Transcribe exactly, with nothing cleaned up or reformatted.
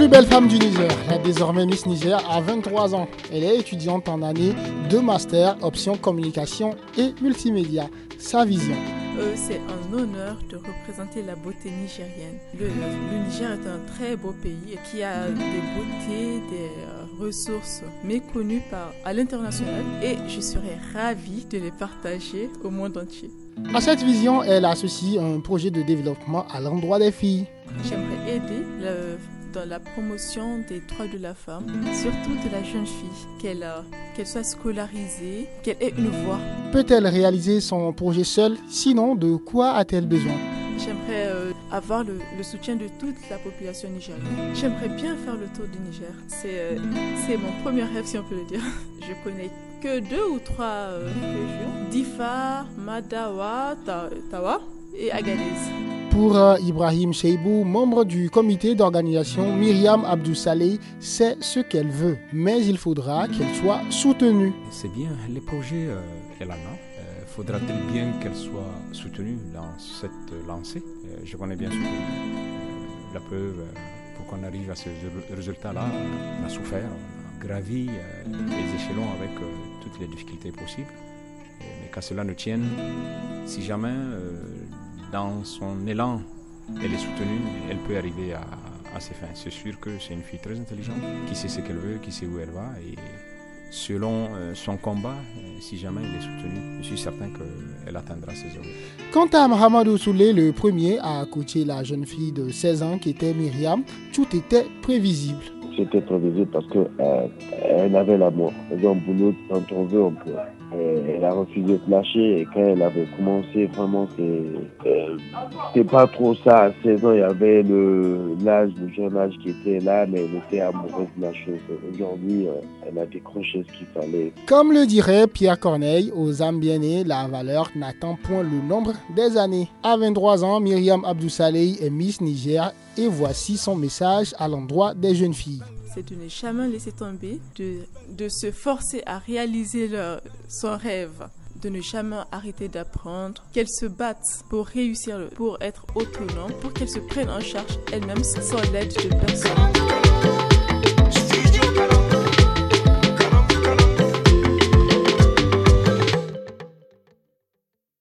belle femme du Niger, la désormais Miss Niger, a vingt-trois ans. Elle est étudiante en année de master, option communication et multimédia. Sa vision. Euh, c'est un honneur de représenter la beauté nigérienne. Le, le Niger est un très beau pays qui a des beautés, des euh, ressources méconnues par, à l'international et je serais ravie de les partager au monde entier. À cette vision, elle associe un projet de développement à l'endroit des filles. J'aimerais aider le, dans la promotion des droits de la femme, surtout de la jeune fille, qu'elle, euh, qu'elle soit scolarisée, qu'elle ait une voix. Peut-elle réaliser son projet seule? Sinon, de quoi a-t-elle besoin? J'aimerais euh, avoir le, le soutien de toute la population nigérienne. J'aimerais bien faire le tour du Niger. C'est, euh, c'est mon premier rêve, si on peut le dire. Je connais que deux ou trois euh, régions. Difa, Madawa, Tawa et Agadez. Pour euh, Ibrahim Cheibou, membre du comité d'organisation, Myriam Abdou Saleh sait ce qu'elle veut, mais il faudra qu'elle soit soutenue. C'est bien, les projets, euh, elle en a. Euh, faudra-t-il bien qu'elle soit soutenue dans cette lancée? euh, Je connais bien ce pays. Euh, la preuve, euh, pour qu'on arrive à ce résultat-là, on a souffert, on a gravi euh, les échelons avec euh, toutes les difficultés possibles. Euh, mais qu'à cela ne tienne, si jamais... Euh, dans son élan, elle est soutenue, elle peut arriver à, à ses fins. C'est sûr que c'est une fille très intelligente, qui sait ce qu'elle veut, qui sait où elle va. Et selon euh, son combat, si jamais elle est soutenue, je suis certain qu'elle atteindra ses objectifs. Quant à Mahamadou Soulé, le premier à coacher la jeune fille de seize ans qui était Myriam, tout était prévisible. C'était prévisible parce qu'elle euh, avait l'amour. Donc, boulot, quand on veut, on peut. Et elle a refusé de lâcher et quand elle avait commencé, vraiment, c'est, euh, c'était pas trop ça. À seize ans, il y avait le, l'âge, le jeune âge qui était là, mais elle était amoureuse de la chose. Aujourd'hui, euh, elle a décroché ce qu'il fallait. Comme le dirait Pierre Corneille, aux âmes bien nées, la valeur n'attend point le nombre des années. À vingt-trois ans, Myriam Abdou Saleh est Miss Niger et voici son message à l'endroit des jeunes filles. C'est de ne jamais laisser tomber, de, de se forcer à réaliser leur, son rêve, de ne jamais arrêter d'apprendre, qu'elles se battent pour réussir, pour être autonomes, pour qu'elles se prennent en charge elles-mêmes sans l'aide de personne.